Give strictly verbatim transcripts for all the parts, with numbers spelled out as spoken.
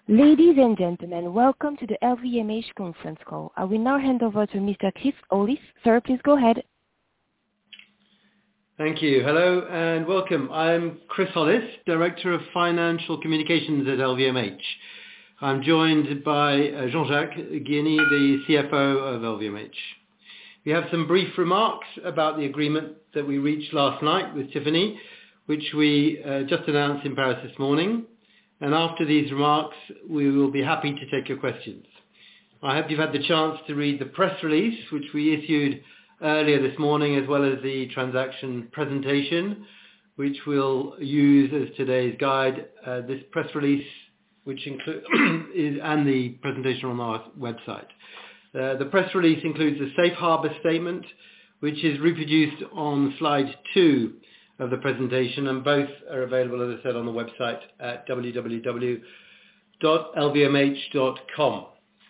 Ladies and gentlemen, welcome to the L V M H conference call. I will now hand over to Mister Chris Hollis. Sir, please go ahead. Thank you. Hello and welcome. I'm Chris Hollis, Director of Financial Communications at L V M H. I'm joined by uh, Jean-Jacques Guiani, the C F O of L V M H. We have some brief remarks about the agreement that we reached last night with Tiffany, which we uh, just announced in Paris this morning. And after these remarks, we will be happy to take your questions. I hope you've had the chance to read the press release, which we issued earlier this morning, as well as the transaction presentation, which we'll use as today's guide. Uh, this press release, which includes, and the presentation on our website. Uh, the press release includes a safe harbor statement, which is reproduced on slide two of the presentation, and both are available, as I said, on the website at w w w dot l v m h dot com.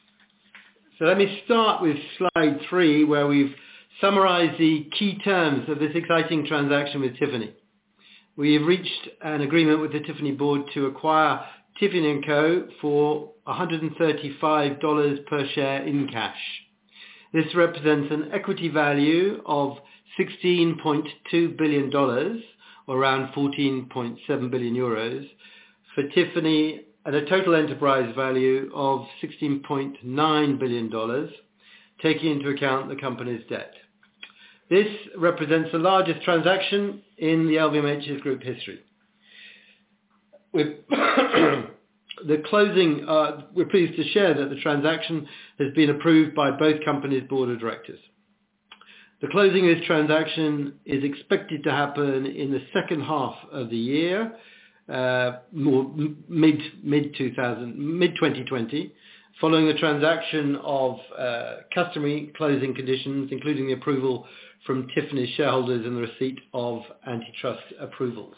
So let me start with slide three, where we've summarized the key terms of this exciting transaction with Tiffany. We have reached an agreement with the Tiffany board to acquire Tiffany and Co. for one hundred thirty-five dollars per share in cash. This represents an equity value of sixteen point two billion dollars, or around fourteen point seven billion euros, for Tiffany, at a total enterprise value of sixteen point nine billion dollars, taking into account the company's debt. This represents the largest transaction in the L V M H's group history. With the closing, uh, we're pleased to share that the transaction has been approved by both companies' board of directors. The closing of this transaction is expected to happen in the second half of the year, uh, more mid mid two thousand mid twenty twenty, following the transaction of uh, customary closing conditions, including the approval from Tiffany's shareholders and the receipt of antitrust approvals.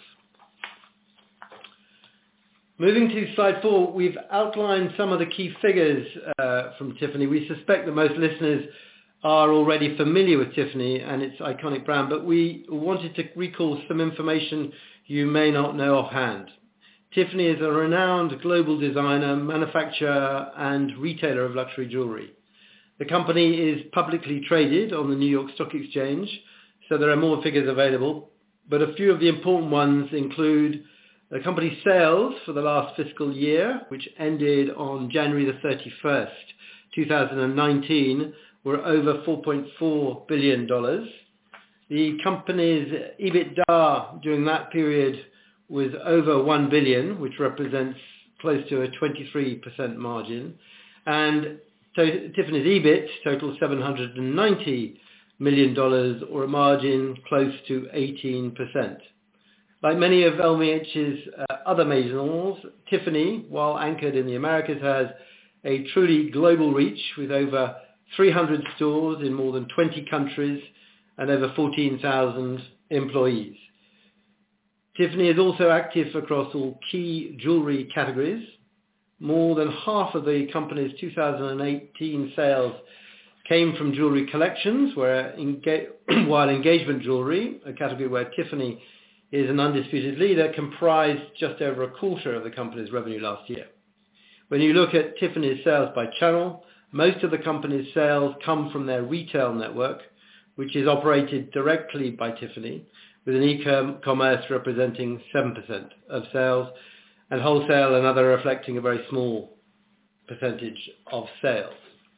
Moving to slide four, we've outlined some of the key figures uh, from Tiffany. We suspect that most listeners are already familiar with Tiffany and its iconic brand, but we wanted to recall some information you may not know offhand. Tiffany is a renowned global designer, manufacturer and retailer of luxury jewelry. The company is publicly traded on the New York Stock Exchange, so there are more figures available, but a few of the important ones include the company's sales for the last fiscal year, which ended on January the thirty-first, two thousand nineteen, were over four point four billion dollars. The company's EBITDA during that period was over one billion dollars, which represents close to a twenty-three percent margin. And to, Tiffany's EBIT totaled seven hundred ninety million dollars, or a margin close to eighteen percent. Like many of L V M H's uh, other maisons, Tiffany, while anchored in the Americas, has a truly global reach with over three hundred stores in more than twenty countries and over fourteen thousand employees. Tiffany is also active across all key jewelry categories. More than half of the company's two thousand eighteen sales came from jewelry collections, where enga- while engagement jewelry, a category where Tiffany is an undisputed leader, comprised just over a quarter of the company's revenue last year. When you look at Tiffany's sales by channel, most of the company's sales come from their retail network, which is operated directly by Tiffany, with an e-commerce representing seven percent of sales, and wholesale and other reflecting a very small percentage of sales.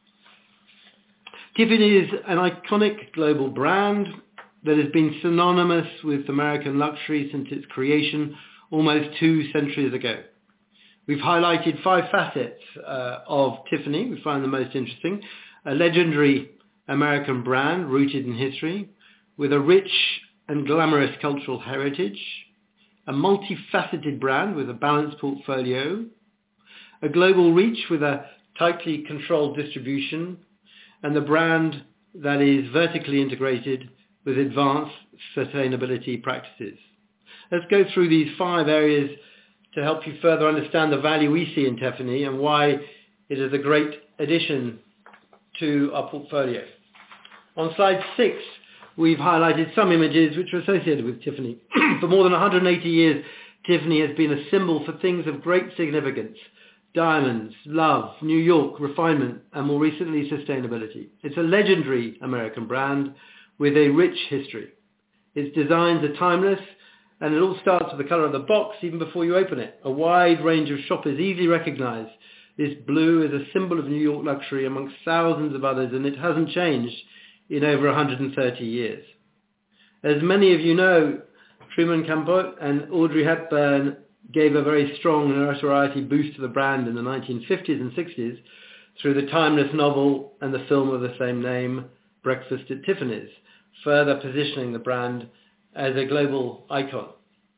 Tiffany is an iconic global brand that has been synonymous with American luxury since its creation almost two centuries ago. We've highlighted five facets uh, of Tiffany we find the most interesting. A legendary American brand rooted in history, with a rich and glamorous cultural heritage, a multifaceted brand with a balanced portfolio, a global reach with a tightly controlled distribution, and the brand that is vertically integrated with advanced sustainability practices. Let's go through these five areas to help you further understand the value we see in Tiffany and why it is a great addition to our portfolio. On slide six, we've highlighted some images which are associated with Tiffany. For more than one hundred eighty years, Tiffany has been a symbol for things of great significance, diamonds, love, New York, refinement, and more recently, sustainability. It's a legendary American brand with a rich history. Its designs are timeless, and it all starts with the colour of the box even before you open it. A wide range of shoppers easily recognise this blue as a symbol of New York luxury amongst thousands of others, and it hasn't changed in over one hundred thirty years. As many of you know, Truman Capote and Audrey Hepburn gave a very strong notoriety boost to the brand in the nineteen fifties and sixties through the timeless novel and the film of the same name, Breakfast at Tiffany's, further positioning the brand as a global icon.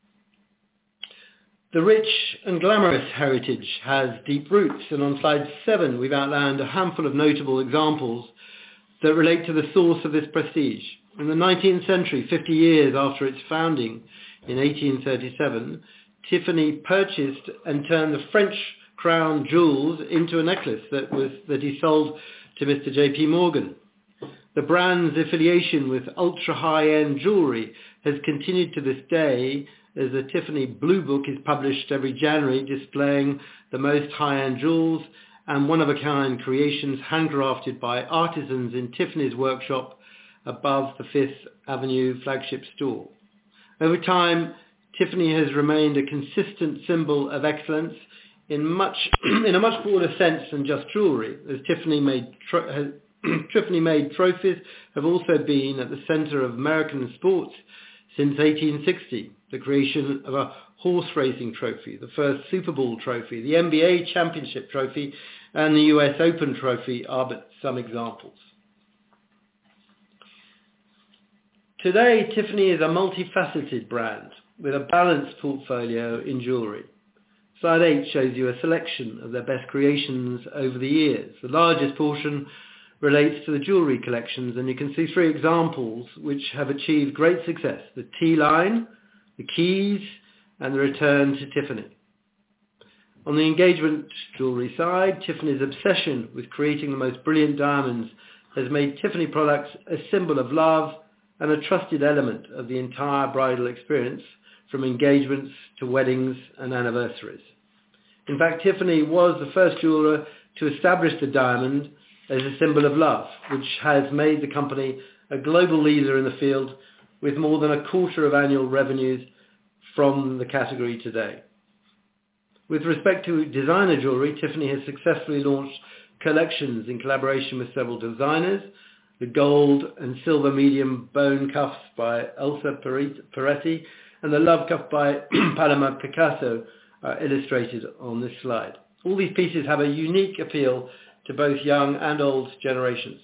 The rich and glamorous heritage has deep roots, and on slide seven we've outlined a handful of notable examples that relate to the source of this prestige. In the nineteenth century, fifty years after its founding in eighteen thirty-seven, Tiffany purchased and turned the French crown jewels into a necklace that was that he sold to Mister J P Morgan. The brand's affiliation with ultra-high-end jewellery has continued to this day, as the Tiffany Blue Book is published every January, displaying the most high-end jewels and one-of-a-kind creations handcrafted by artisans in Tiffany's workshop above the Fifth Avenue flagship store. Over time, Tiffany has remained a consistent symbol of excellence in much in a much broader sense than just jewellery, as Tiffany made tro- has, Tiffany made trophies have also been at the centre of American sports since eighteen sixty. The creation of a horse racing trophy, the first Super Bowl trophy, the N B A championship trophy, and the U S Open trophy are but some examples. Today, Tiffany is a multifaceted brand with a balanced portfolio in jewellery. Slide eight shows you a selection of their best creations over the years. The largest portion relates to the jewellery collections, and you can see three examples which have achieved great success: the T-line, the keys, and the return to Tiffany. On the engagement jewellery side, Tiffany's obsession with creating the most brilliant diamonds has made Tiffany products a symbol of love and a trusted element of the entire bridal experience, from engagements to weddings and anniversaries. In fact, Tiffany was the first jeweller to establish the diamond as a symbol of love, which has made the company a global leader in the field with more than a quarter of annual revenues from the category today. With respect to designer jewellery, Tiffany has successfully launched collections in collaboration with several designers. The gold and silver medium bone cuffs by Elsa Peretti and the love cuff by Paloma Picasso are illustrated on this slide. All these pieces have a unique appeal to both young and old generations.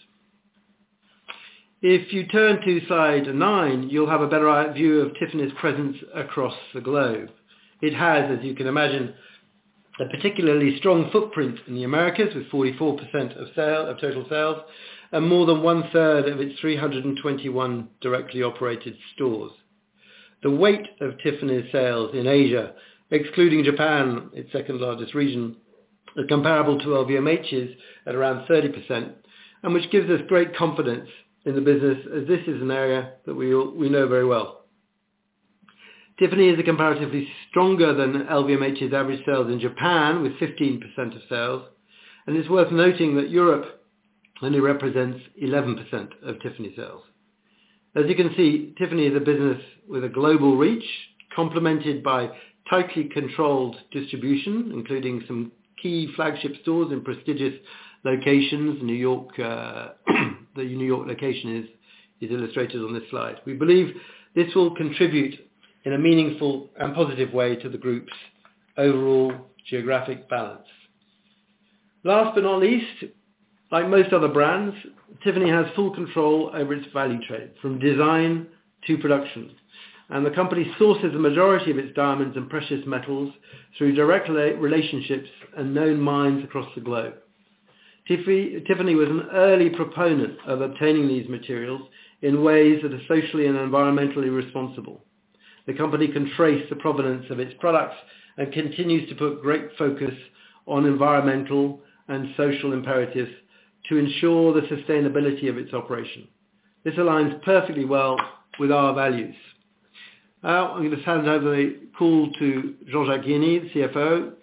If you turn to slide nine, you'll have a better view of Tiffany's presence across the globe. It has, as you can imagine, a particularly strong footprint in the Americas, with forty-four percent of, sale, of total sales, and more than one-third of its three hundred twenty-one directly operated stores. The weight of Tiffany's sales in Asia, excluding Japan, its second largest region, are comparable to L V M H's at around thirty percent, and which gives us great confidence in the business, as this is an area that we all, we know very well. Tiffany is a comparatively stronger than L V M H's average sales in Japan, with fifteen percent of sales, and it's worth noting that Europe only represents eleven percent of Tiffany sales. As you can see, Tiffany is a business with a global reach, complemented by tightly controlled distribution, including some key flagship stores in prestigious locations. New York, uh, the New York location is, is illustrated on this slide. We believe this will contribute in a meaningful and positive way to the group's overall geographic balance. Last but not least, like most other brands, Tiffany has full control over its value chain, from design to production. And the company sources the majority of its diamonds and precious metals through direct relationships and known mines across the globe. Tiffany was an early proponent of obtaining these materials in ways that are socially and environmentally responsible. The company can trace the provenance of its products and continues to put great focus on environmental and social imperatives to ensure the sustainability of its operation. This aligns perfectly well with our values. Now I'm going to hand over the call to Jean-Jacques Guéhenny, the C F O,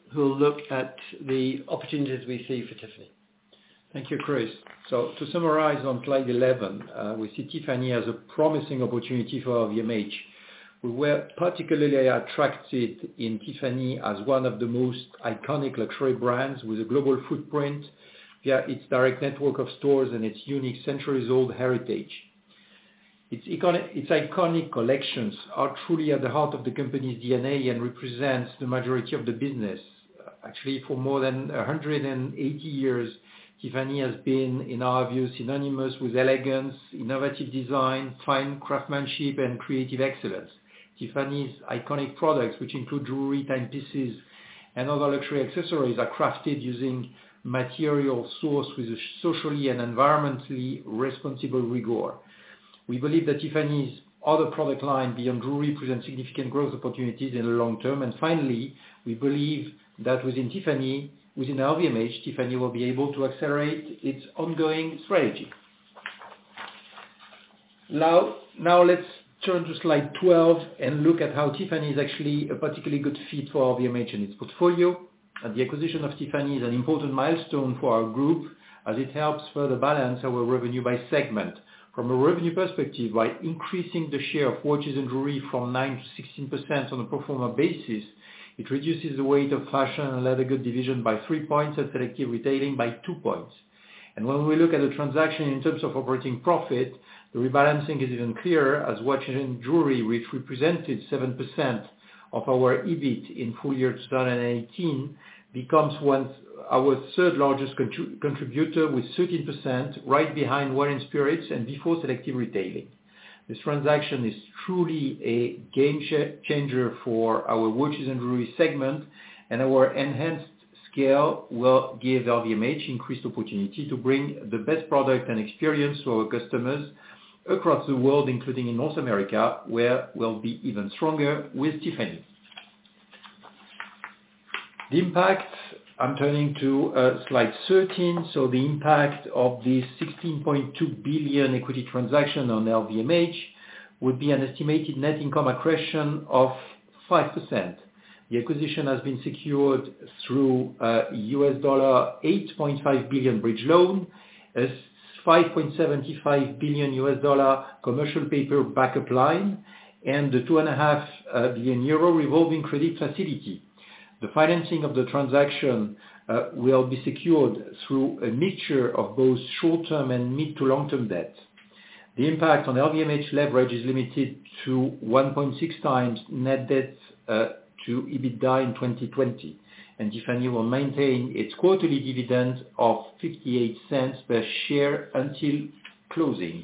who will look at the opportunities we see for Tiffany. Thank you, Chris. So to summarize on slide eleven, uh, we see Tiffany as a promising opportunity for L V M H. We were particularly attracted in Tiffany as one of the most iconic luxury brands with a global footprint via its direct network of stores and its unique centuries-old heritage. Its iconic, its iconic collections are truly at the heart of the company's D N A and represents the majority of the business. Actually, for more than one hundred eighty years, Tiffany has been, in our view, synonymous with elegance, innovative design, fine craftsmanship, and creative excellence. Tiffany's iconic products, which include jewelry, timepieces, and other luxury accessories, are crafted using material sourced with a socially and environmentally responsible rigor. We believe that Tiffany's other product line beyond jewelry presents significant growth opportunities in the long term. And finally, we believe that within Tiffany, within L V M H, Tiffany will be able to accelerate its ongoing strategy. Now, now let's turn to slide twelve and look at how Tiffany is actually a particularly good fit for L V M H and its portfolio. And the acquisition of Tiffany is an important milestone for our group as it helps further balance our revenue by segment. From a revenue perspective, by increasing the share of watches and jewelry from nine to sixteen percent on a pro forma basis, it reduces the weight of fashion and leather goods division by three points and selective retailing by two points. And when we look at the transaction in terms of operating profit, the rebalancing is even clearer as watches and jewelry, which represented seven percent of our E B I T in full year two thousand eighteen, becomes one our third largest contri- contributor with thirteen percent, right behind wine and spirits and before selective retailing. This transaction is truly a game ch- changer for our watches and jewelry segment, and our enhanced scale will give L V M H increased opportunity to bring the best product and experience to our customers across the world, including in North America, where we'll be even stronger with Tiffany. The impact, I'm turning to uh, slide thirteen. So the impact of this sixteen point two billion equity transaction on L V M H would be an estimated net income accretion of five percent. The acquisition has been secured through uh, U S dollar eight point five billion bridge loan, a five point seven five billion U S dollar commercial paper backup line, and the two point five uh, billion euro revolving credit facility. The financing of the transaction uh, will be secured through a mixture of both short-term and mid to long-term debt. The impact on L V M H leverage is limited to one point six times net debt uh, to EBITDA in twenty twenty, and Tiffany will maintain its quarterly dividend of fifty-eight cents per share until closing.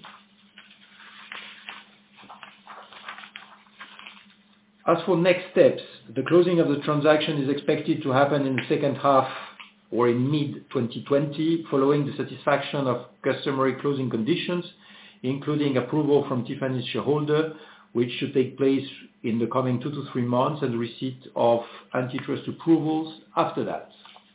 As for next steps, the closing of the transaction is expected to happen in the second half or in mid twenty twenty, following the satisfaction of customary closing conditions, including approval from Tiffany's shareholder, which should take place in the coming two to three months, and receipt of antitrust approvals after that.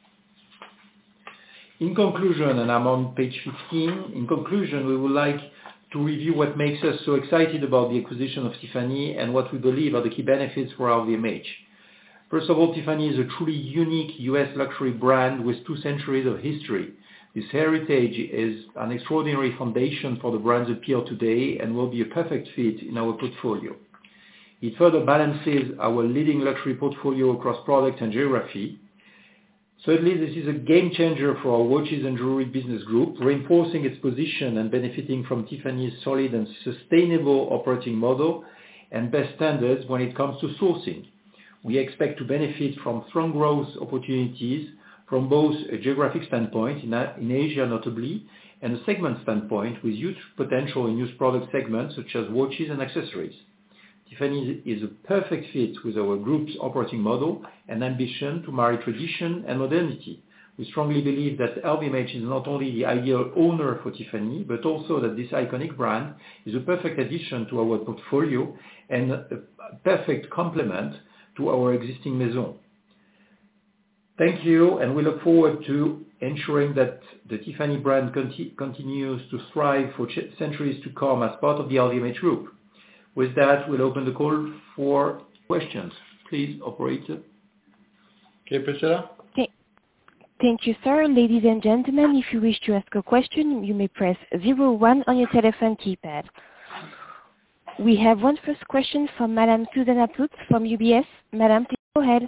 In conclusion, and I'm on page fifteen, in conclusion, we would like to review what makes us so excited about the acquisition of Tiffany and what we believe are the key benefits for L V M H. First of all, Tiffany is a truly unique U S luxury brand with two centuries of history. This heritage is an extraordinary foundation for the brand's appeal today and will be a perfect fit in our portfolio. It further balances our leading luxury portfolio across product and geography. Thirdly, this is a game changer for our watches and jewelry business group, reinforcing its position and benefiting from Tiffany's solid and sustainable operating model and best standards when it comes to sourcing. We expect to benefit from strong growth opportunities from both a geographic standpoint, in, in Asia notably, and a segment standpoint with huge potential in used product segments such as watches and accessories. Tiffany is a perfect fit with our group's operating model and ambition to marry tradition and modernity. We strongly believe that L V M H is not only the ideal owner for Tiffany, but also that this iconic brand is a perfect addition to our portfolio and a perfect complement to our existing maison. Thank you, and we look forward to ensuring that the Tiffany brand conti- continues to thrive for ch- centuries to come as part of the L V M H group. With that, we'll open the call for questions. Please, operator. Okay, Priscilla? Okay. Thank you, sir. Ladies and gentlemen, if you wish to ask a question, you may press zero one on your telephone keypad. We have one first question from Madame Susanna Putz from U B S. Madame, please go ahead.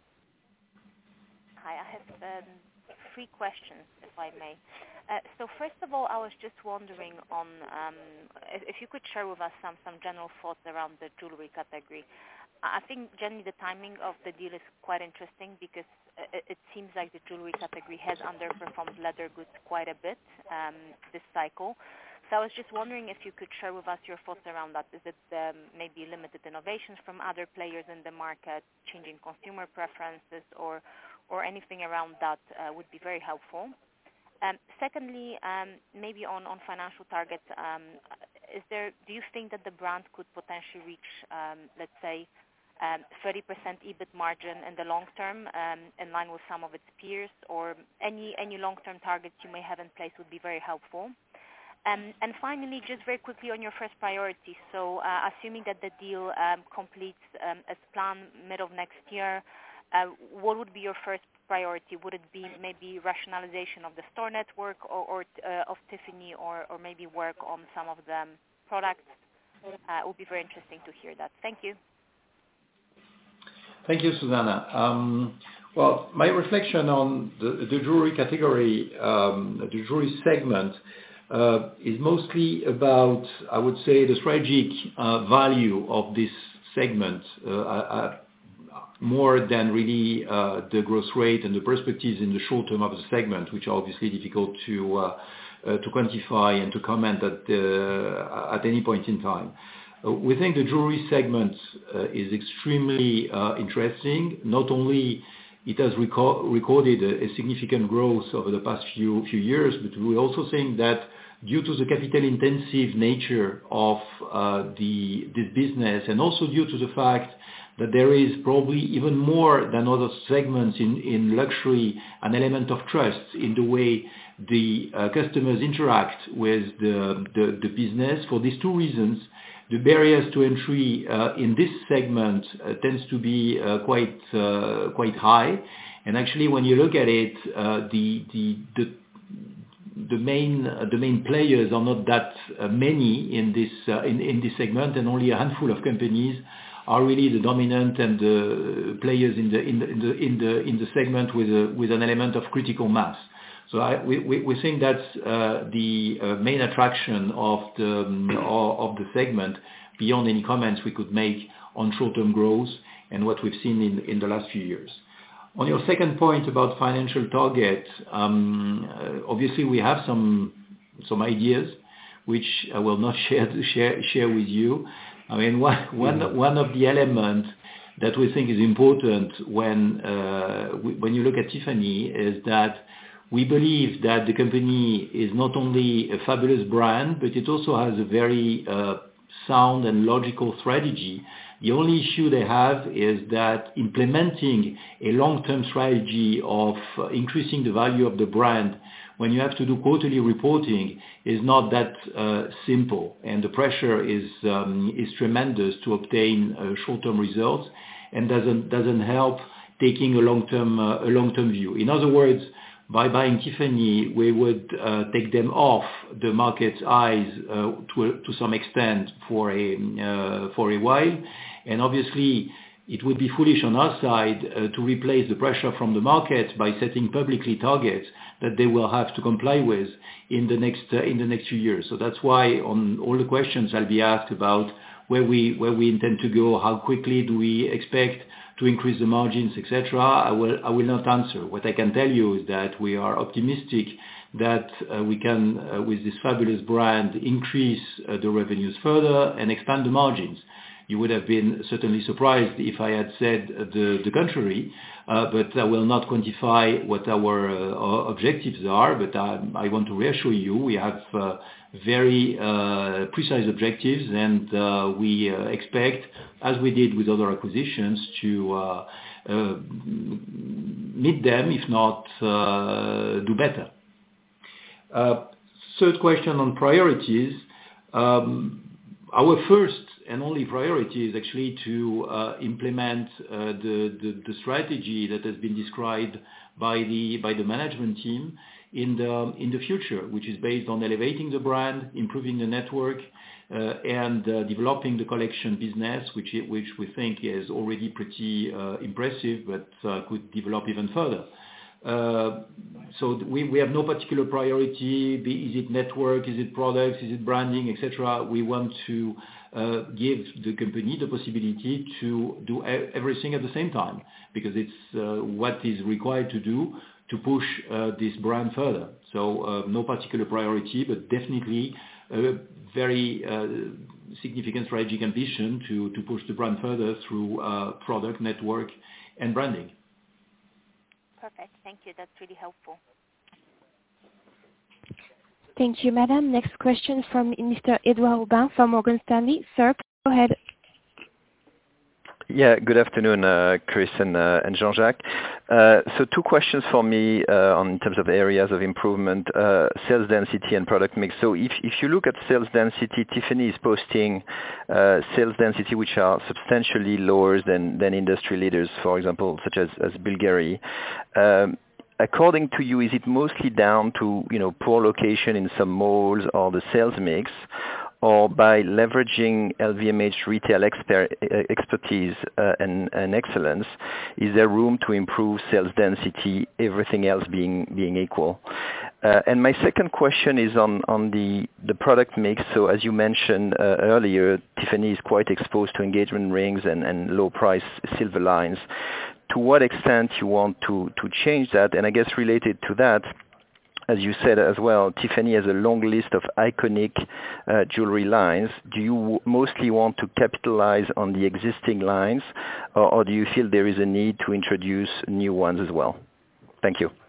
Hi, I have um, three questions, if I may. Uh, so first of all, I was just wondering on um, if, if you could share with us some, some general thoughts around the jewelry category. I think generally the timing of the deal is quite interesting because it, it seems like the jewelry category has underperformed leather goods quite a bit um, this cycle. So I was just wondering if you could share with us your thoughts around that. Is it um, maybe limited innovations from other players in the market, changing consumer preferences, or or anything around that uh, would be very helpful. Um, secondly, um, maybe on, on financial targets, um, is there? Do you think that the brand could potentially reach, um, let's say, um, thirty percent EBIT margin in the long term, um, in line with some of its peers, or any any long-term targets you may have in place would be very helpful. Um, and finally, just very quickly on your first priority. So, uh, assuming that the deal um, completes um, as planned mid of next year, uh, what would be your first priority? Would it be maybe rationalization of the store network or, or uh, of Tiffany, or, or maybe work on some of the products? Uh, it would be very interesting to hear that. Thank you. Thank you, Susanna. Um, well, my reflection on the, the jewelry category, um, the jewelry segment, uh, is mostly about, I would say, the strategic uh, value of this segment, uh, uh, more than really uh, the growth rate and the perspectives in the short term of the segment, which are obviously difficult to uh, uh, to quantify and to comment at uh, at any point in time. Uh, we think the jewelry segment uh, is extremely uh, interesting. Not only it has reco- recorded a, a significant growth over the past few few years, but we also think that due to the capital-intensive nature of uh, the this business, and also due to the fact that there is probably even more than other segments in, in luxury an element of trust in the way the uh, customers interact with the, the, the business. For these two reasons, the barriers to entry uh, in this segment uh, tends to be uh, quite uh, quite high. And actually, when you look at it, uh, the the the the main uh, the main players are not that uh, many in this uh, in in this segment, and only a handful of companies are really the dominant and the players in the in the in the in the, in the segment with a, with an element of critical mass. So I, we, we we think that's uh, the uh, main attraction of the um, of the segment, beyond any comments we could make on short-term growth and what we've seen in in the last few years. On your second point about financial target, um, uh, obviously we have some some ideas which I will not share share share with you. I mean, one one one of the elements that we think is important when uh, we, when you look at Tiffany is that we believe that the company is not only a fabulous brand, but it also has a very uh, sound and logical strategy. The only issue they have is that implementing a long-term strategy of uh, increasing the value of the brand when you have to do quarterly reporting is not that uh, simple, and the pressure is um, is tremendous to obtain uh, short-term results, and doesn't doesn't help taking a long-term uh, a long-term view. In other words, by buying Tiffany, we would uh, take them off the market's eyes uh, to a, to some extent for a uh, for a while, and obviously it would be foolish on our side uh, to replace the pressure from the market by setting publicly targets that they will have to comply with in the next uh, in the next few years. So that's why on all the questions I'll be asked about where we where we intend to go, how quickly do we expect to increase the margins, et cetera, I will I will not answer. What I can tell you is that we are optimistic that uh, we can, uh, with this fabulous brand, increase uh, the revenues further and expand the margins. You would have been certainly surprised if I had said the, the contrary, uh, but I will not quantify what our uh, objectives are, but I, I want to reassure you we have uh, very uh, precise objectives, and uh, we uh, expect, as we did with other acquisitions, to uh, uh, meet them, if not uh, do better. Uh, third question on priorities. Um, our first and only priority is actually to uh, implement uh, the, the the strategy that has been described by the by the management team in the in the future, which is based on elevating the brand, improving the network, uh, and uh, developing the collection business, which which we think is already pretty uh, impressive, but uh, could develop even further. Uh, so we, we have no particular priority. Be, is it network? Is it products? Is it branding, et cetera? We want to uh, give the company the possibility to do e- everything at the same time, because it's uh, what is required to do to push uh, this brand further. So uh, no particular priority, but definitely a very uh, significant strategic ambition to, to push the brand further through uh, product, network, and branding. Perfect. Thank you. That's really helpful. Thank you, Madam. Next question from Mister Edouard Aubin from Morgan Stanley. Sir, go ahead. Yeah, good afternoon, uh, Chris and, uh, and Jean-Jacques. Uh, so two questions for me uh, on in terms of areas of improvement, uh, sales density and product mix. So if, if you look at sales density, Tiffany is posting uh, sales density which are substantially lower than, than industry leaders, for example, such as, as Bulgari. Um, according to you, is it mostly down to, you know, poor location in some malls or the sales mix, or by leveraging L V M H retail exper- expertise uh, and, and excellence, is there room to improve sales density, everything else being being equal? Uh, and my second question is on, on the, the product mix. So as you mentioned uh, earlier, Tiffany is quite exposed to engagement rings and, and low-price silver lines. To what extent you want to, to change that? And I guess related to that, as you said as well, Tiffany has a long list of iconic uh, jewelry lines. Do you w- mostly want to capitalize on the existing lines, or, or do you feel there is a need to introduce new ones as well? Thank you.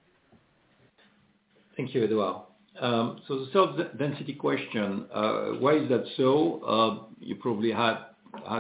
Thank you, Edouard. Um, so the sales density question, uh, why is that so? Uh, you probably had had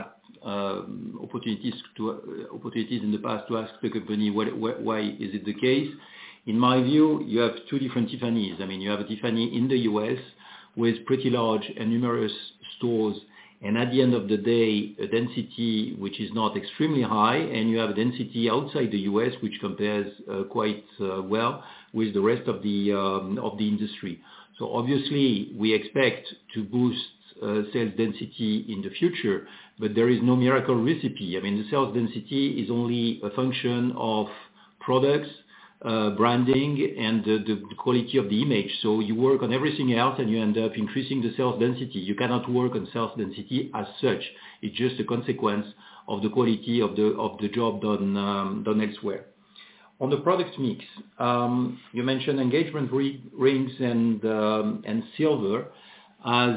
um, opportunities to uh, opportunities in the past to ask the company what, wh- why is it the case. In my view, you have two different Tiffany's. I mean, you have a Tiffany in the U S with pretty large and numerous stores, and at the end of the day, a density which is not extremely high, and you have a density outside the U S which compares uh, quite uh, well with the rest of the um, of the industry. So obviously, we expect to boost uh, sales density in the future, but there is no miracle recipe. I mean, the sales density is only a function of products, Uh, branding, and the, the quality of the image. So you work on everything else and you end up increasing the sales density. You cannot work on sales density as such. It's just a consequence of the quality of the of the job done um, done elsewhere. On the product mix, um, you mentioned engagement ring, rings and um, and silver as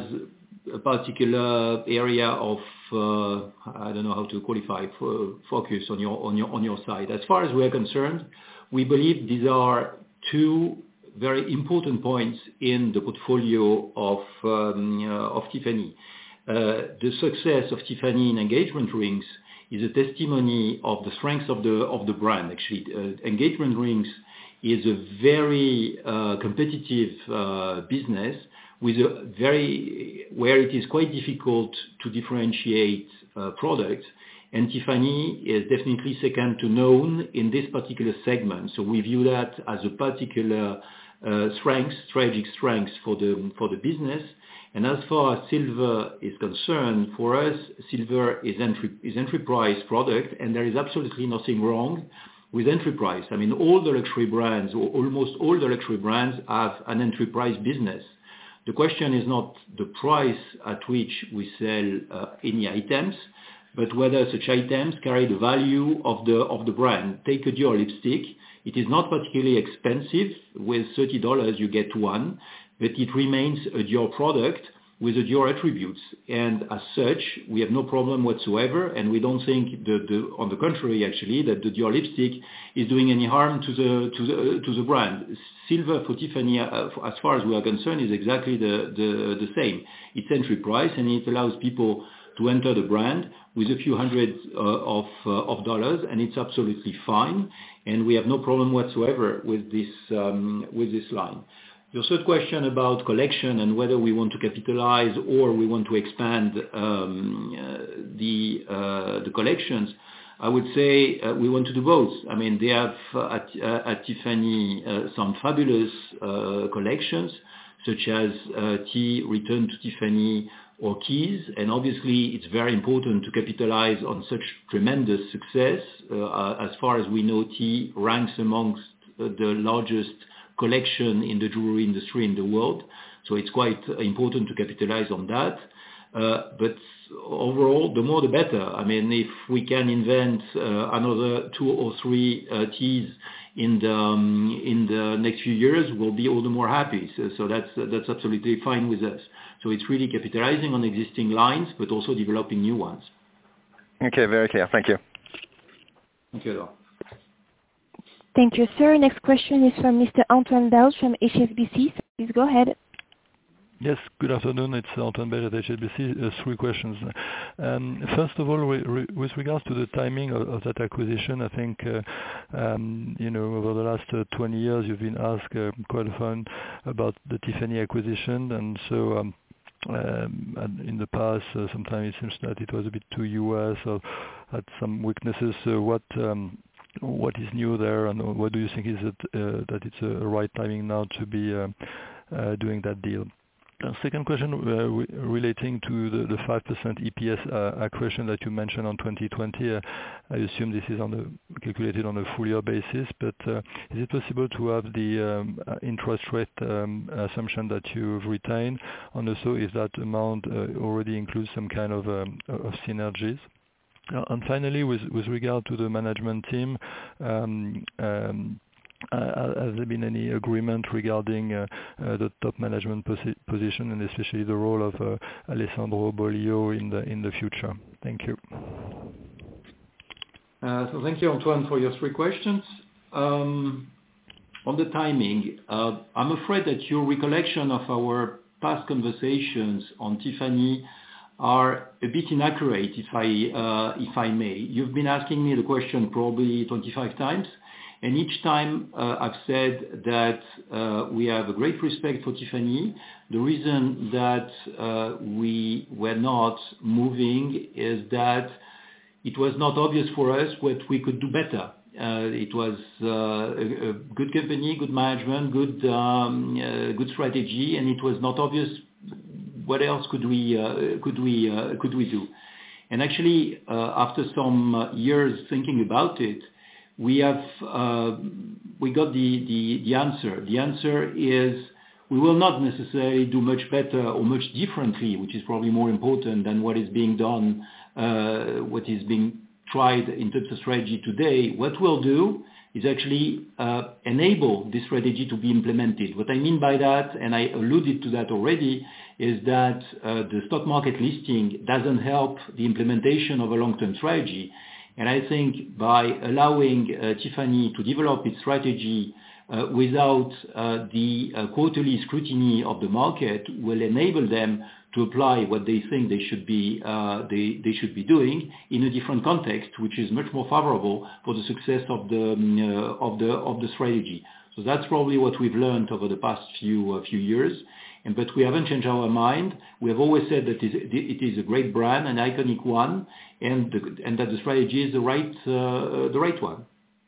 a particular area of uh, I don't know how to qualify for focus on your on your on your side. As far as we're concerned, we believe these are two very important points in the portfolio of um, uh, of Tiffany. Uh, the success of Tiffany in engagement rings is a testimony of the strength of the of the brand. Actually, uh, engagement rings is a very uh, competitive uh, business with a very where it is quite difficult to differentiate uh, products. And Tiffany is definitely second to none in this particular segment. So we view that as a particular uh, strength, strategic strength for the for the business. And as far as silver is concerned, for us, silver is entry is entry price product, and there is absolutely nothing wrong with entry price. I mean, all the luxury brands, or almost all the luxury brands, have an entry price business. The question is not the price at which we sell uh, any items, but whether such items carry the value of the of the brand. Take a Dior lipstick. It is not particularly expensive. With thirty dollars you get one, but it remains a Dior product with the Dior attributes. And as such, we have no problem whatsoever, and we don't think, the, the, on the contrary actually, that the Dior lipstick is doing any harm to the to the to the brand. Silver for Tiffany, uh, as far as we are concerned, is exactly the, the, the same. It's entry price, and it allows people to enter the brand with a few hundred uh, of uh, of dollars, and it's absolutely fine. And we have no problem whatsoever with this um, with this line. Your third question about collection and whether we want to capitalize or we want to expand um, uh, the uh, the collections, I would say uh, we want to do both. I mean, they have uh, at, uh, at Tiffany uh, some fabulous uh, collections, such as uh, Tea, Return to Tiffany, or Keys, and obviously it's very important to capitalize on such tremendous success. Uh, as far as we know, Tea ranks amongst uh, the largest collection in the jewelry industry in the world, so it's quite important to capitalize on that. Uh, but overall, the more the better. I mean, if we can invent uh, another two or three uh, teas in the um, in the next few years, we'll be all the more happy. So, so that's uh, that's absolutely fine with us. So it's really capitalizing on existing lines, but also developing new ones. Okay, very clear. Thank you. Thank you, Edouard. Thank you, sir. Next question is from Mister Antoine Belge from H S B C. So please go ahead. Yes, good afternoon. It's Antoine Belge at H S B C. Uh, three questions. Um, first of all, re re with regards to the timing of, of that acquisition, I think, uh, um, you know, over the last uh, twenty years, you've been asked uh, quite often about the Tiffany acquisition, and so um, um, and in the past, uh, sometimes it seems that it was a bit too U S or had some weaknesses. So what um, what is new there, and what do you think is it uh, that it's a right timing now to be uh, uh, doing that deal? Uh, second question uh, re relating to the, the five percent E P S uh, accretion that you mentioned on twenty twenty. Uh, I assume this is on the, calculated on a full year basis, but uh, is it possible to have the um, uh, interest rate um, assumption that you've retained, and also if that amount uh, already includes some kind of, um, of synergies? Uh, and finally, with, with regard to the management team, um, um, Uh, has there been any agreement regarding uh, uh, the top management posi position and especially the role of uh, Alessandro Boglio in the in the future? Thank you. Uh, so thank you, Antoine, for your three questions. Um, on the timing, uh, I'm afraid that your recollection of our past conversations on Tiffany are a bit inaccurate, if I uh, if I may. You've been asking me the question probably twenty-five times. And each time uh, I've said that uh, we have a great respect for Tiffany. The reason that uh, we were not moving is that it was not obvious for us what we could do better. Uh, it was uh, a, a good company, good management, good um, uh, good strategy, and it was not obvious what else could we uh, could we uh, could we do. And actually, uh, after some years thinking about it, we have uh, we got the, the the answer. The answer is we will not necessarily do much better or much differently, which is probably more important than what is being done, uh, what is being tried in terms of strategy today. What we'll do is actually uh, enable this strategy to be implemented. What I mean by that, and I alluded to that already, is that uh, the stock market listing doesn't help the implementation of a long-term strategy. And I think by allowing uh, Tiffany to develop its strategy uh, without uh, the uh, quarterly scrutiny of the market will enable them to apply what they think they should be uh, they, they should be doing in a different context, which is much more favorable for the success of the um, uh, of the of the strategy. So that's probably what we've learned over the past few uh, few years. And, but we haven't changed our mind. We have always said that it is a great brand, an iconic one, and, the, and that the strategy is the right, uh, the right one.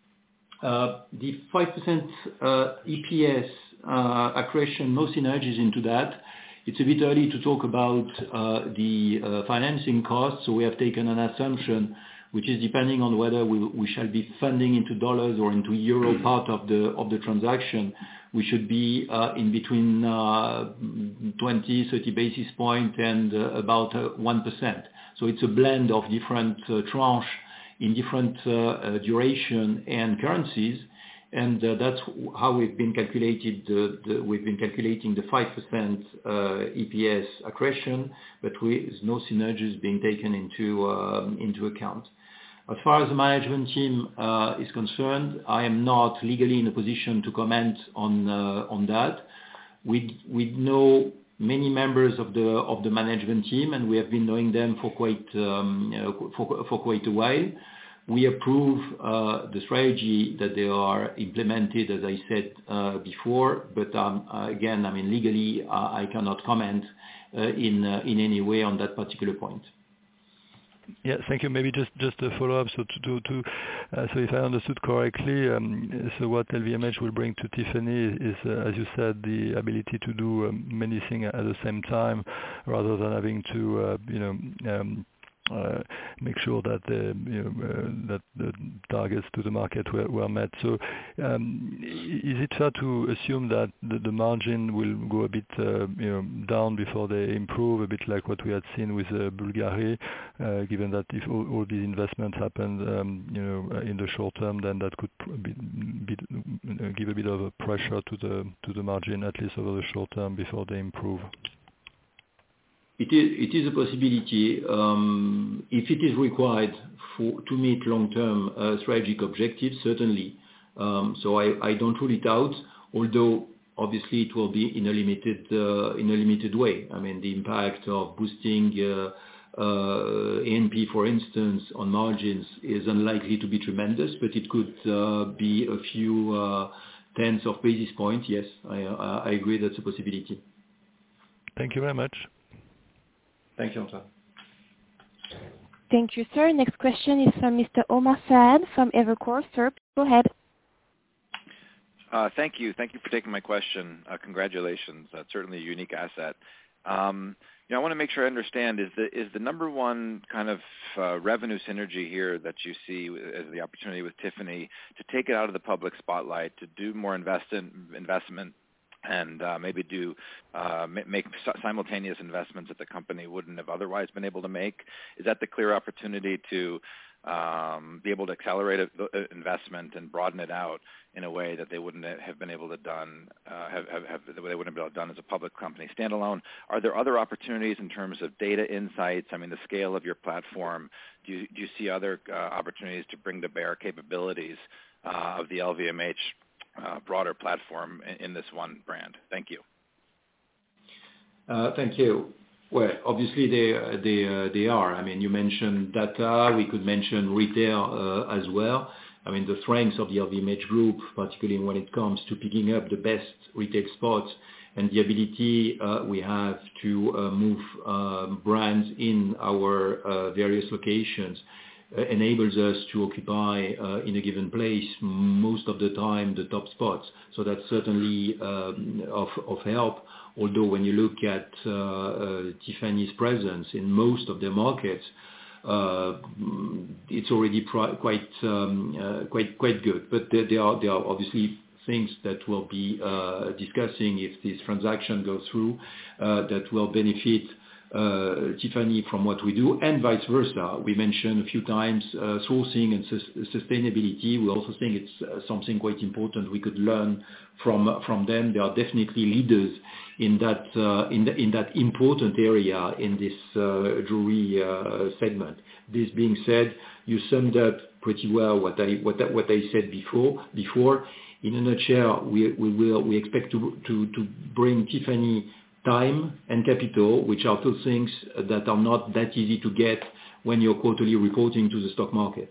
Uh, the five percent uh, E P S uh, accretion, no synergies into that. It's a bit early to talk about uh, the uh, financing costs, so we have taken an assumption which is depending on whether we, we shall be funding into dollars or into euro part of the of the transaction. We should be uh, in between uh, twenty, thirty basis points and uh, about uh, one percent. So it's a blend of different uh, tranches in different uh, uh, duration and currencies, and uh, that's how we've been calculated. The, the, we've been calculating the five percent uh, E P S accretion, but with no synergies being taken into um, into account. As far as the management team uh, is concerned, I am not legally in a position to comment on uh, on that. We we know many members of the of the management team, and we have been knowing them for quite um, uh, for for quite a while. we approve uh, the strategy that they are implemented, as I said uh, before. But um, again, I mean, legally, uh, I cannot comment uh, in uh, in any way on that particular point. Yeah, thank you. Maybe just just a follow-up. So to to, to uh, so if I understood correctly, um, so what L V M H will bring to Tiffany is, uh, as you said, the ability to do um, many things at the same time, rather than having to, uh, you know. Um, Uh, make sure that the you know, uh, that the targets to the market were, were met. So, um, is it fair to assume that the, the margin will go a bit uh, you know down before they improve, a bit like what we had seen with uh, Bulgari, uh, given that if all, all these investments happened um, you know in the short term, then that could be, be, give a bit of a pressure to the to the margin, at least over the short term, before they improve. It is, it is a possibility um, if it is required for, to meet long-term uh, strategic objectives, certainly. Um, so I, I don't rule it out, although obviously it will be in a limited uh, in a limited way. I mean, the impact of boosting uh, uh, A N P, for instance, on margins is unlikely to be tremendous, but it could uh, be a few uh, tens of basis points. Yes, I, I agree that's a possibility. Thank you very much. Thank you, Antoine. Thank you, sir. Next question is from Mister Omar Saad from Evercore. Sir, go ahead. Uh, thank you. Thank you for taking my question. Uh, congratulations. That's certainly a unique asset. Um, you know, I want to make sure I understand, is the, is the number one kind of uh, revenue synergy here that you see as the opportunity with Tiffany to take it out of the public spotlight, to do more invest in, investment, and uh, maybe do uh, make simultaneous investments that the company wouldn't have otherwise been able to make? Is that the clear opportunity to um, be able to accelerate a, investment and broaden it out in a way that they wouldn't have been able to done uh, have, have, have they wouldn't have been able to done as a public company standalone? Are there other opportunities in terms of data insights? I mean, the scale of your platform. Do you, do you see other uh, opportunities to bring to bear capabilities uh, of the L V M H Uh, broader platform in, in this one brand? Thank you. Uh, thank you. Well, obviously they they uh, they are. I mean, you mentioned data. We could mention retail uh, as well. I mean, the strengths of the L V M H group, particularly when it comes to picking up the best retail spots and the ability uh, we have to uh, move uh, brands in our uh, various locations, Uh, enables us to occupy uh, in a given place most of the time the top spots. So that's certainly um, of, of help. Although when you look at uh, uh, Tiffany's presence in most of their markets, uh, it's already pri- quite um, uh, quite quite good. But there, there are there are obviously things that we'll be uh, discussing if this transaction goes through uh, that will benefit Uh, Tiffany from what we do, and vice versa. We mentioned a few times uh, sourcing and sus- sustainability. We also think it's uh, something quite important we could learn from from them. They are definitely leaders in that uh, in, the, in that important area in this uh, jewelry uh, segment. This being said, you summed up pretty well what I what I, what I said before. Before, in a nutshell, we we will we expect to to to bring Tiffany time and capital, which are two things that are not that easy to get when you're quarterly reporting to the stock market.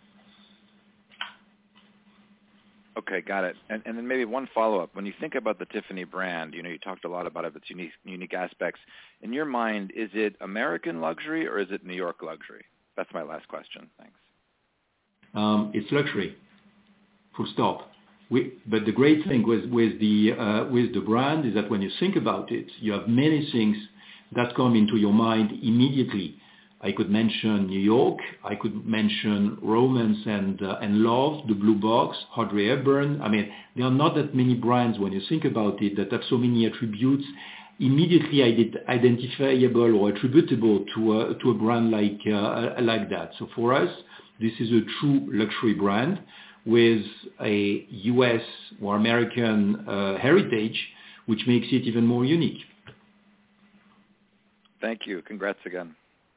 Okay, got it. And, and then maybe one follow-up. When you think about the Tiffany brand, you know, you talked a lot about its unique, unique aspects. In your mind, is it American luxury or is it New York luxury? That's my last question. Thanks. Um, it's luxury, full stop. We, but the great thing with, with, the, uh, with the brand is that when you think about it, you have many things that come into your mind immediately. I could mention New York, I could mention romance and, uh, and love, the Blue Box, Audrey Hepburn. I mean, there are not that many brands when you think about it that have so many attributes immediately identifiable or attributable to a, to a brand like, uh, like that. So for us, this is a true luxury brand with a U S or American uh, heritage, which makes it even more unique. Thank you. Congrats again.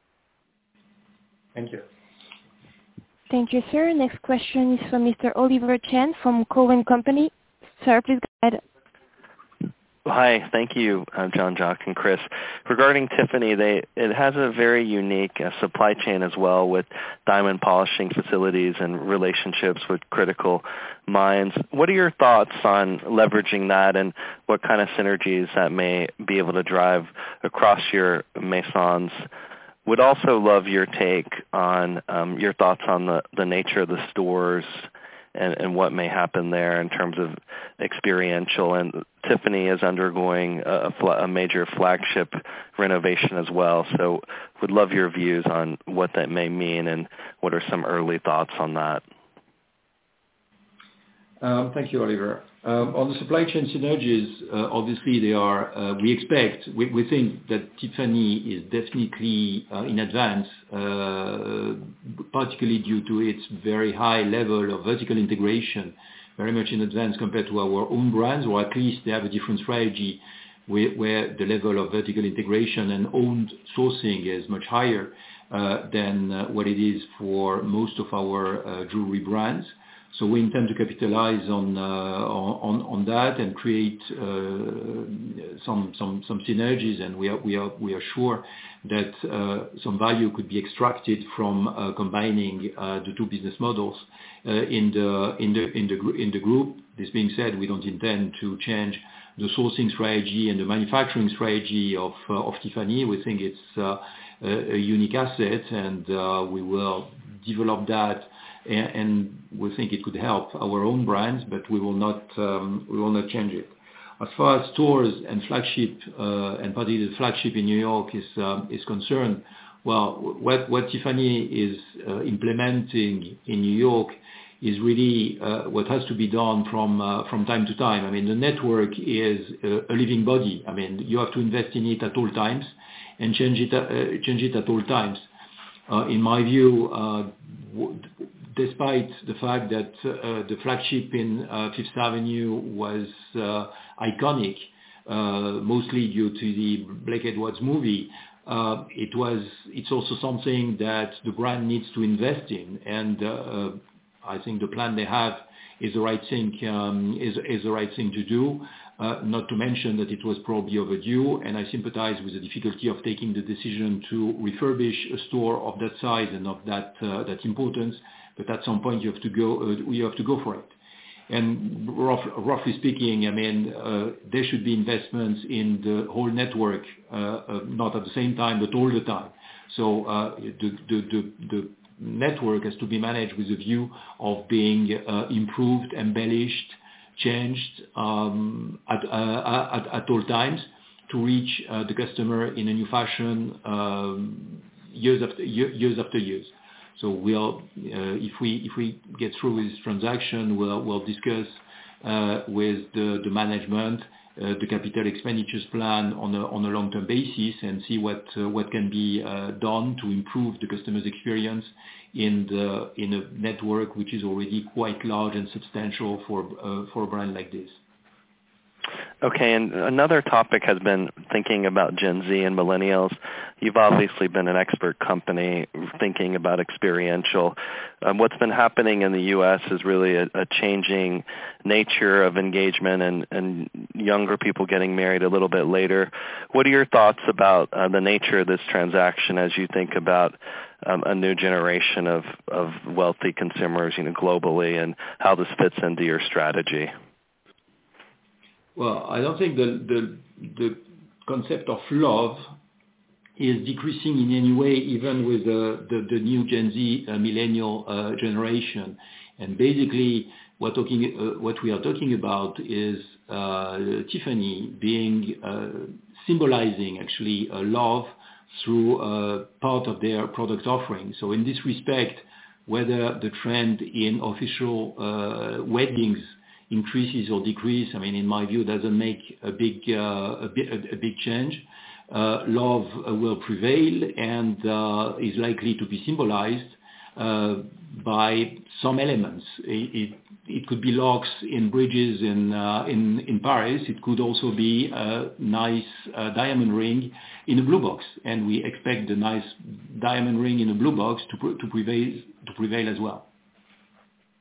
Thank you. Thank you, sir. Next question is from Mister Oliver Chen from Cowen Company. Sir, please go ahead. Hi, thank you, uh, Jean-Jacques and Chris. Regarding Tiffany, they it has a very unique uh, supply chain as well, with diamond polishing facilities and relationships with critical mines. What are your thoughts on leveraging that, and what kind of synergies that may be able to drive across your maisons? Would also love your take on um, your thoughts on the, the nature of the stores and, and what may happen there in terms of experiential. And Tiffany is undergoing a, a major flagship renovation as well. So would love your views on what that may mean and what are some early thoughts on that. Um, thank you, Oliver. Um, on the supply chain synergies, uh, obviously they are, uh, we expect, we, we think that Tiffany is definitely uh, in advance, uh, particularly due to its very high level of vertical integration, very much in advance compared to our own brands, or at least they have a different strategy where, where the level of vertical integration and owned sourcing is much higher uh, than uh, what it is for most of our uh, jewelry brands. So we intend to capitalize on uh, on on that and create uh, some some some synergies, and we are we are we are sure that uh, some value could be extracted from uh, combining uh, the two business models uh, in the in the in the in the group. This being said, we don't intend to change the sourcing strategy and the manufacturing strategy of uh, of Tiffany. We think it's uh, a, a unique asset, and uh, we will develop that. And we think it could help our own brands, but we will not um, we will not change it. As far as stores and flagship, uh, and particularly the flagship in New York is uh, is concerned, well, what what Tiffany is uh, implementing in New York is really uh, what has to be done from uh, from time to time. I mean, the network is a, a living body. I mean, you have to invest in it at all times and change it uh, change it at all times. Uh, in my view, uh, w- despite the fact that uh, the flagship in uh, Fifth Avenue was uh, iconic, uh, mostly due to the Blake Edwards movie, uh, it was. It's also something that the brand needs to invest in, and uh, I think the plan they have is the right thing. Um, is is the right thing to do. Uh, not to mention that it was probably overdue, and I sympathize with the difficulty of taking the decision to refurbish a store of that size and of that uh, that importance. But at some point you have to go, uh, you have to go for it. And rough, roughly speaking, I mean, uh, there should be investments in the whole network, uh, uh, not at the same time, but all the time. So uh, the, the, the, the network has to be managed with a view of being uh, improved, embellished, changed um, at, uh, at, at all times to reach uh, the customer in a new fashion um, years after year, years after years. So we'll, uh, if we if we get through with this transaction, we'll we'll discuss uh, with the, the management uh, the capital expenditures plan on a on a long-term basis and see what uh, what can be uh, done to improve the customer's experience in the in a network which is already quite large and substantial for uh, for a brand like this. Okay, and another topic has been thinking about Gen Z and millennials. You've obviously been an expert company thinking about experiential. Um, what's been happening in the U S is really a, a changing nature of engagement and, and younger people getting married a little bit later. What are your thoughts about uh, the nature of this transaction as you think about um, a new generation of, of wealthy consumers, you know, globally, and how this fits into your strategy? Well, I don't think the, the the concept of love is decreasing in any way, even with the, the, the new Gen Z uh, millennial uh, generation. And basically, what talking uh, what we are talking about is uh, Tiffany being uh, symbolizing actually uh, love through uh, part of their product offering. So in this respect, whether the trend in official uh, weddings increases or decreases, I mean, in my view, doesn't make a big uh, a, big, a, a big change. Uh, love uh, will prevail and uh, is likely to be symbolized uh, by some elements. It, it, it could be locks in bridges in, uh, in in Paris. It could also be a nice uh, diamond ring in a blue box, and we expect the nice diamond ring in a blue box to to prevail to prevail as well.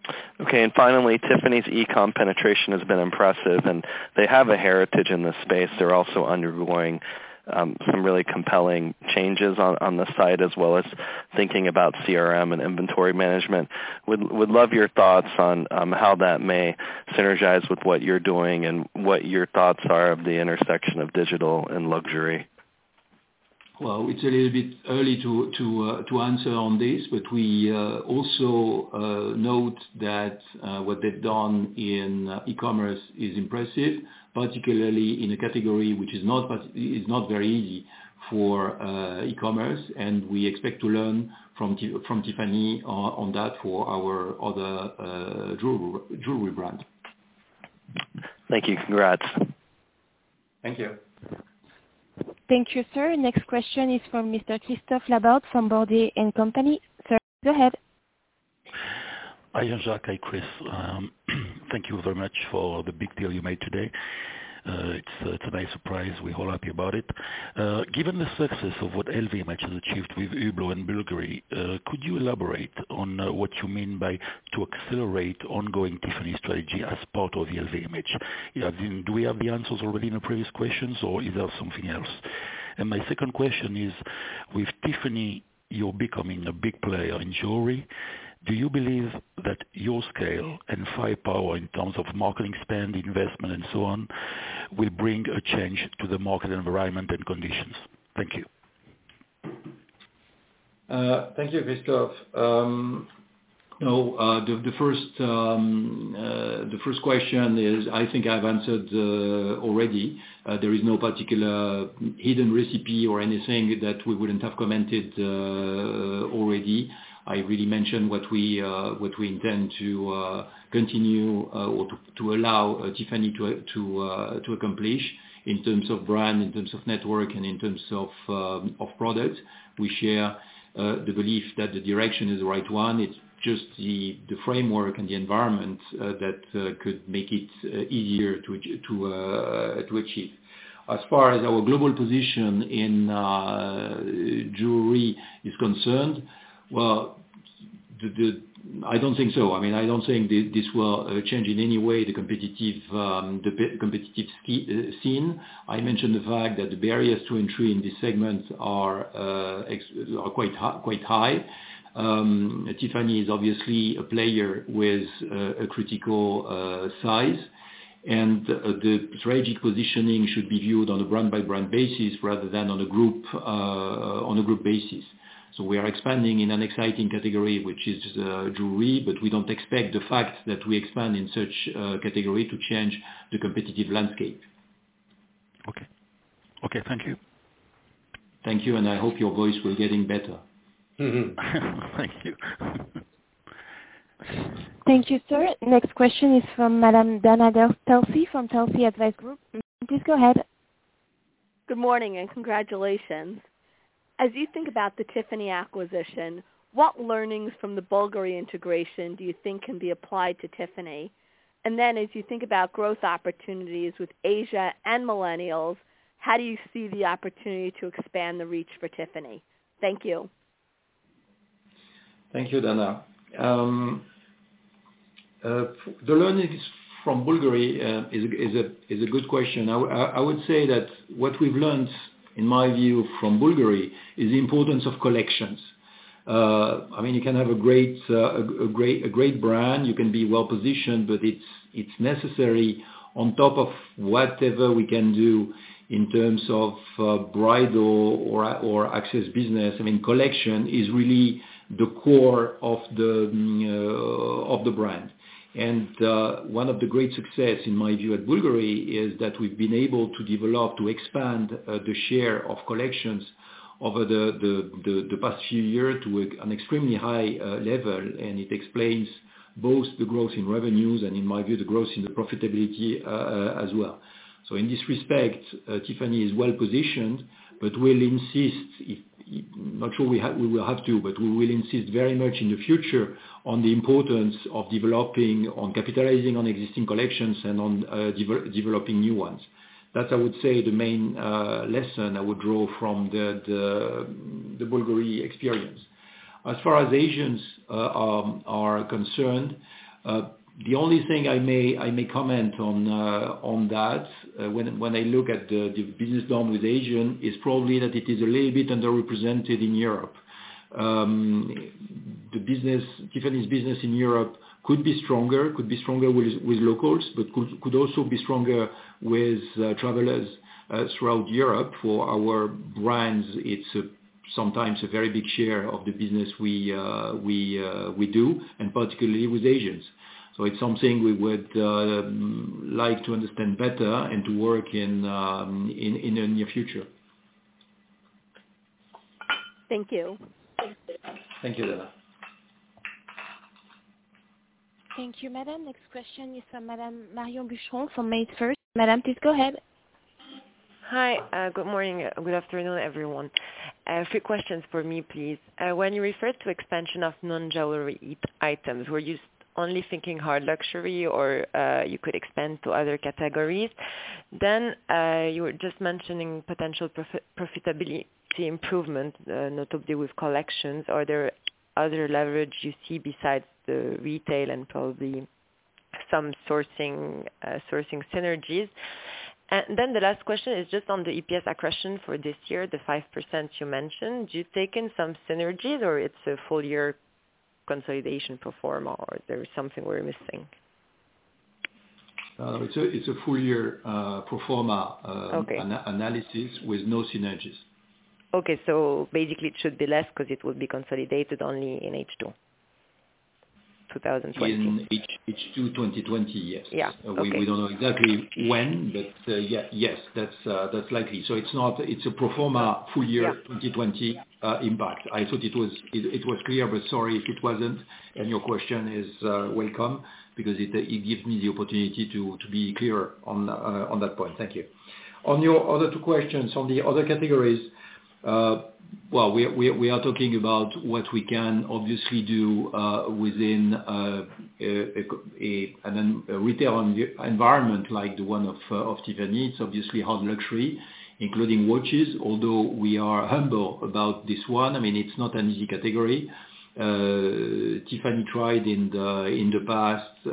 Okay, and finally, Tiffany's e-com penetration has been impressive, and they have a heritage in this space. They're also undergoing um, some really compelling changes on, on the site, as well as thinking about C R M and inventory management. Would would love your thoughts on um, how that may synergize with what you're doing, and what your thoughts are of the intersection of digital and luxury. Well, it's a little bit early to to uh, to answer on this, but we uh, also uh, note that uh, what they've done in uh, e-commerce is impressive, particularly in a category which is not is not very easy for uh, e-commerce, and we expect to learn from from Tiffany on, on that for our other uh, jewelry jewelry brand. Thank you. Congrats. Thank you. Thank you, sir. Next question is from Mister Christophe Laborde from Bordet and Company. Sir, go ahead. Hi, Jean-Jacques. Hi, Chris. Um, thank you very much for the big deal you made today. Uh, it's, uh, it's a nice surprise. We're all happy about it. Uh, given the success of what L V M H has achieved with Hublot and Bulgari, uh, could you elaborate on uh, what you mean by to accelerate ongoing Tiffany strategy as part of the L V M H? Yeah, do we have the answers already in the previous questions, or is there something else? And my second question is, with Tiffany, you're becoming a big player in jewelry. Do you believe that your scale and firepower in terms of marketing spend, investment, and so on will bring a change to the market environment and conditions? Thank you. Uh, thank you, Christophe. Um, no, uh, the, the first um, uh, the first question is, I think I've answered uh, already. Uh, there is no particular hidden recipe or anything that we wouldn't have commented uh, already. I really mentioned what we uh, what we intend to uh, continue uh, or to, to allow uh, Tiffany to to uh, to accomplish in terms of brand, in terms of network, and in terms of um, of products. We share uh, the belief that the direction is the right one. It's just the the framework and the environment uh, that uh, could make it uh, easier to to uh, to achieve. As far as our global position in uh, jewelry is concerned, well, the, the, I don't think so. I mean, I don't think this, this will uh, change in any way the competitive um, the pe- competitive ski, uh, scene. I mentioned the fact that the barriers to entry in this segment are uh, ex- are quite hi- quite high. Um, Tiffany is obviously a player with uh, a critical uh, size, and uh, the strategic positioning should be viewed on a brand by brand basis rather than on a group uh, on a group basis. So we are expanding in an exciting category, which is uh, jewelry, but we don't expect the fact that we expand in such uh, category to change the competitive landscape. Okay. Okay, thank you. Thank you, and I hope your voice will getting better. Thank you. Thank you, sir. Next question is from Madame Dana Telsey from Telsey Advice Group. Please go ahead. Good morning and congratulations. As you think about the Tiffany acquisition, what learnings from the Bulgari integration do you think can be applied to Tiffany? And then as you think about growth opportunities with Asia and millennials, how do you see the opportunity to expand the reach for Tiffany? Thank you. Thank you, Dana. Um, uh, the learnings from Bulgari uh, is, is, a, is a good question. I, w- I would say that what we've learned, in my view, from Bulgari is the importance of collections. Uh, I mean, you can have a great, uh, a, a great, a great brand. You can be well positioned, but it's it's necessary on top of whatever we can do in terms of uh, bridal or or access business. I mean, collection is really the core of the uh, of the brand. And uh, one of the great success, in my view, at Bulgari is that we've been able to develop, to expand uh, the share of collections over the, the, the, the past few years to a, an extremely high uh, level, and it explains both the growth in revenues and, in my view, the growth in the profitability uh, uh, as well. So in this respect, uh, Tiffany is well positioned, but will insist, if, not sure we, ha- we will have to, but we will insist very much in the future on the importance of developing, on capitalizing on existing collections and on uh, de- developing new ones. That's, I would say, the main uh, lesson I would draw from the, the, the Bulgari experience. As far as Asians uh, are, are concerned, Uh, The only thing I may I may comment on uh, on that uh, when when I look at the, the business done with Asian is probably that it is a little bit underrepresented in Europe. Um, the business Tiffany's business in Europe could be stronger, could be stronger with with locals, but could could also be stronger with uh, travelers uh, throughout Europe. For our brands, it's a sometimes a very big share of the business we uh, we uh, we do, and particularly with Asians. So it's something we would uh, like to understand better and to work in um, in, in the near future. Thank you. Thank you, Dana. Thank you, Madam. Next question is from Madam Marion Boucheron from MaidFirst. Madam, please go ahead. Hi, uh, good morning, uh, good afternoon, everyone. Uh, three questions for me, please. Uh, when you referred to expansion of non-jewelry items, were you only thinking hard luxury, or uh, you could expand to other categories? Then uh, you were just mentioning potential profi- profitability improvement, uh, notably with collections. Are there other leverage you see besides the retail and probably some sourcing uh, sourcing synergies? And then the last question is just on the E P S accretion for this year, the five percent you mentioned. Do you take in some synergies, or it's a full year consolidation pro forma, or there is something we're missing? Uh, it's a it's a full year uh, pro forma uh, okay. an- analysis with no synergies. Okay, so basically it should be less because it would be consolidated only in H two. twenty twenty. In H two twenty twenty, yes. Yeah. Uh, we, okay. we don't know exactly when, but uh, yeah, yes, that's uh, that's likely. So it's not it's a pro forma full year yeah. twenty twenty uh, impact. I thought it was it, it was clear, but sorry if it wasn't. And your question is uh, welcome because it uh, it gives me the opportunity to to be clearer on uh, on that point. Thank you. On your other two questions on the other categories. Uh, Well, we we we are talking about what we can obviously do uh, within uh, a, a, an, a retail environment like the one of uh, of Tiffany. It's obviously hard luxury, including watches. Although we are humble about this one, I mean it's not an easy category. Uh, Tiffany tried in the in the past uh,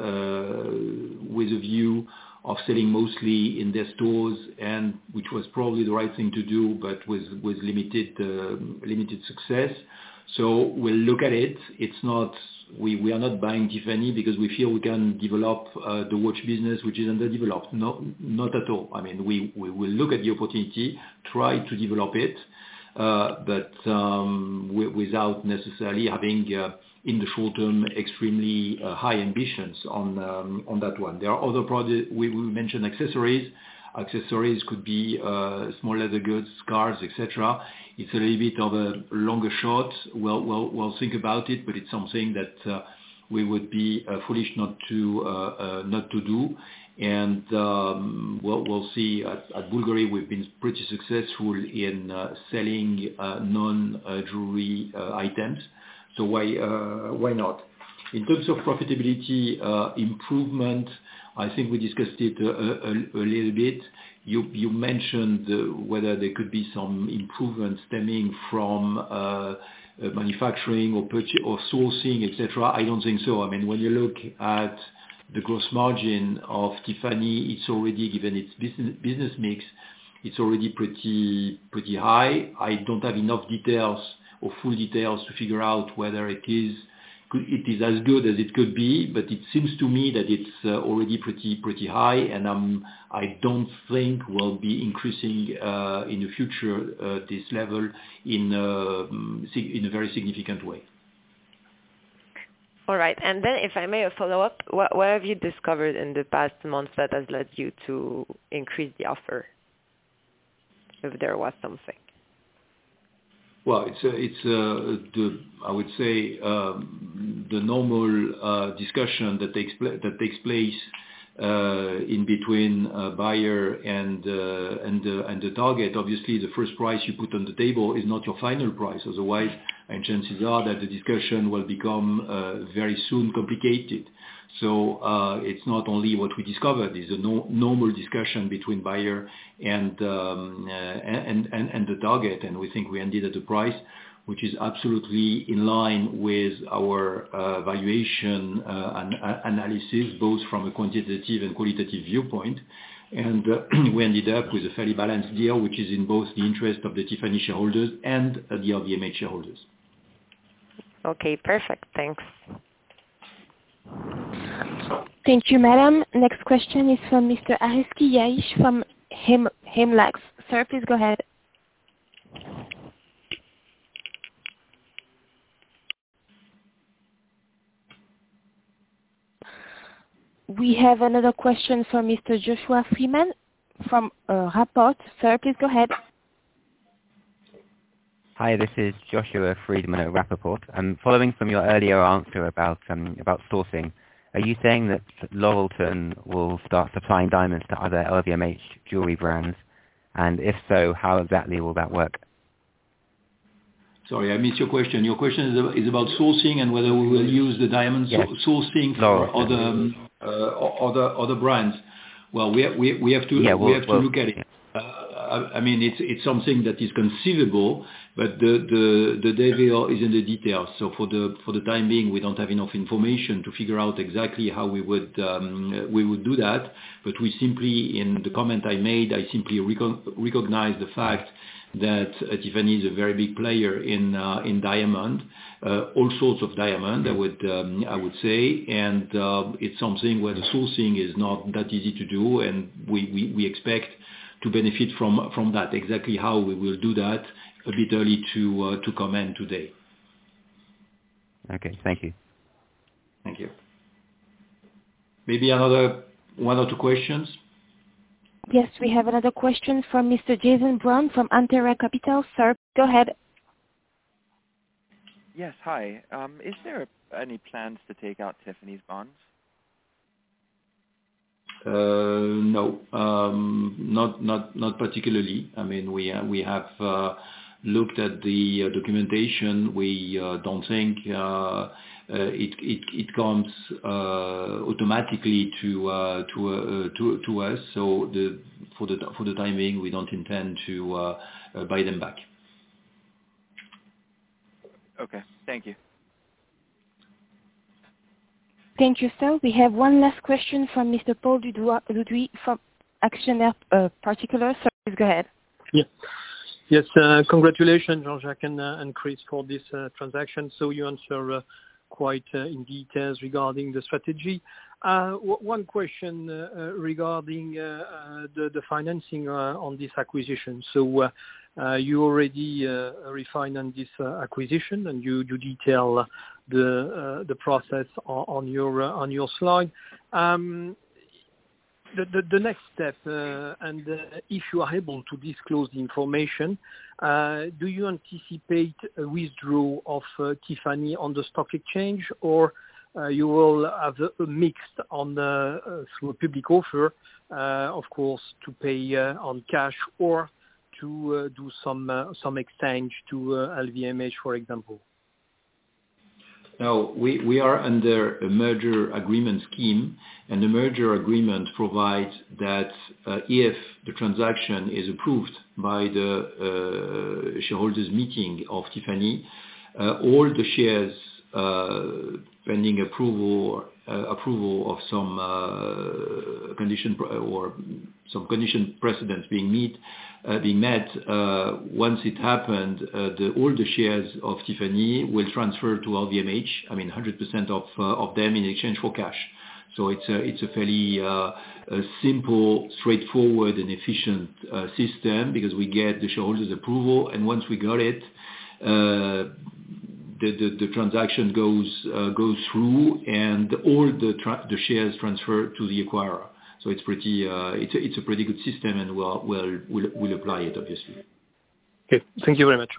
with a view of selling mostly in their stores, and which was probably the right thing to do, but with with limited uh, limited success. So we'll look at it. It's not we we are not buying Tiffany because we feel we can develop uh, the watch business, which is underdeveloped. No, not at all. I mean, we we will look at the opportunity, try to develop it, uh, but um, w- without necessarily having. Uh, in the short term, extremely uh, high ambitions on um, on that one. There are other products. We, we mentioned accessories. Accessories could be uh, small leather goods, scarves, et cetera. It's a little bit of a longer shot. We'll, we'll, we'll think about it, but it's something that uh, we would be uh, foolish not to uh, uh, not to do. And um, we'll, we'll see. At, at Bulgari, we've been pretty successful in uh, selling uh, non-jewelry uh, items. So why uh, why not? In terms of profitability uh, improvement, I think we discussed it a, a, a little bit. You you mentioned uh, whether there could be some improvement stemming from uh, uh, manufacturing or purchase or sourcing, et cetera. I don't think so. I mean, when you look at the gross margin of Tiffany, it's already, given its business business mix, it's already pretty pretty high. I don't have enough details or full details to figure out whether it is it is as good as it could be, but it seems to me that it's uh, already pretty pretty high, and um, I don't think we'll be increasing uh, in the future uh, this level in uh, in a very significant way. All right, and then if I may follow up, what, what have you discovered in the past months that has led you to increase the offer, if there was something? Well, it's uh, it's uh, the I would say um, the normal uh, discussion that takes pla- that takes place uh, in between uh, buyer and uh, and uh, and the target. Obviously, the first price you put on the table is not your final price. Otherwise, and chances are that the discussion will become uh, very soon complicated. So uh, it's not only what we discovered; it's a no, normal discussion between buyer and, um, uh, and and and the target. And we think we ended at a price which is absolutely in line with our uh, valuation uh, and, uh, analysis, both from a quantitative and qualitative viewpoint. And uh, we ended up with a fairly balanced deal, which is in both the interest of the Tiffany shareholders and uh, the L V M H shareholders. Okay, perfect. Thanks. Thank you, madam. Next question is from Mister Ariski Yaish from Hem- Hemlax. Sir, please go ahead. We have another question from Mister Joshua Freeman from uh, Rapport. Sir, please go ahead. Hi, this is Joshua Friedman at Rappaport. Um, following from your earlier answer about um, about sourcing, are you saying that Laurelton will start supplying diamonds to other L V M H jewelry brands? And if so, how exactly will that work? Sorry, I missed your question. Your question is, is about sourcing and whether we will use the diamonds yes. sourcing for Laurelton. other um, uh, other other brands. Well, we have, we we have to yeah, we'll, we have to we'll, look at it. Uh, I mean, it's it's something that is conceivable, but the the the devil is in the details. So for the for the time being, we don't have enough information to figure out exactly how we would um, we would do that. But we simply, in the comment I made, I simply reco- recognize the fact that uh, Tiffany is a very big player in uh, in diamond, uh, all sorts of diamond, I would um, I would say, and uh, it's something where the sourcing is not that easy to do, and we we, we expect to benefit from from that. Exactly how we will do that, a bit early to uh, to comment today. Okay, thank you. Thank you. Maybe another one or two questions. Yes, we have another question from Mister Jason Brown from Antera Capital. Sir, go ahead. Yes, hi. Um, is there any plans to take out Tiffany's bonds? Uh, no, um, not not not particularly. I mean, we uh, we have uh, looked at the uh, documentation. We uh, don't think uh, uh, it it it comes uh, automatically to uh, to uh, to to us. So the for the for the time being, we don't intend to uh, uh, buy them back. Okay, thank you. Thank you, sir. We have one last question from Mister Paul Ludwig from Actionnaire uh, Particular. Sir, please go ahead. Yeah. Yes, uh, congratulations, Jean-Jacques and, uh, and Chris, for this uh, transaction. So you answer uh, quite uh, in details regarding the strategy. Uh, w- one question uh, uh, regarding uh, uh, the, the financing uh, on this acquisition. So uh, uh, you already uh, refinanced this uh, acquisition, and you, you detail uh, the uh, the process on, on your uh, on your slide. Um, the, the the next step, uh, and uh, if you are able to disclose the information, uh, do you anticipate a withdrawal of uh, Tiffany on the stock exchange, or uh, you will have a, a mix on uh, uh, through a public offer, uh, of course, to pay uh, on cash, or to uh, do some uh, some exchange to uh, L V M H, for example? No, we, we are under a merger agreement scheme, and the merger agreement provides that uh, if the transaction is approved by the uh, shareholders meeting of Tiffany, uh, all the shares uh, pending approval uh, approval of some uh, condition or some condition precedents being met, uh, being met. Uh, once it happened, uh, the, all the shares of Tiffany will transfer to L V M H. I mean, one hundred percent of uh, of them in exchange for cash. So it's a it's a fairly uh, a simple, straightforward, and efficient uh, system because we get the shareholders' approval, and once we got it. Uh, The, the, the transaction goes uh, goes through, and all the tra- the shares transfer to the acquirer. So it's pretty uh, it's a, it's a pretty good system, and we'll we'll we'll, we'll apply it obviously. Okay, thank you very much.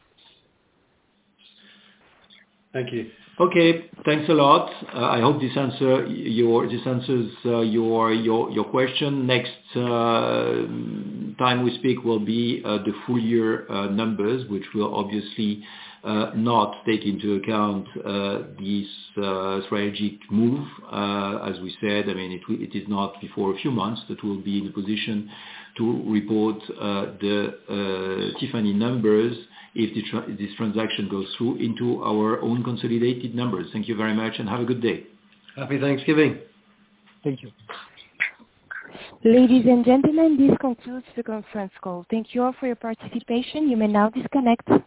Thank you. Okay, thanks a lot. Uh, I hope this answer your this answers uh, your your your question. Next uh, time we speak will be uh, the full year uh, numbers, which will obviously uh, not take into account uh, this uh, strategic move. Uh, as we said, I mean, it, it is not before a few months that we'll be in a position to report uh, the uh, Tiffany numbers if the tra- this transaction goes through into our own consolidated numbers. Thank you very much and have a good day. Happy Thanksgiving. Thank you. Ladies and gentlemen, this concludes the conference call. Thank you all for your participation. You may now disconnect.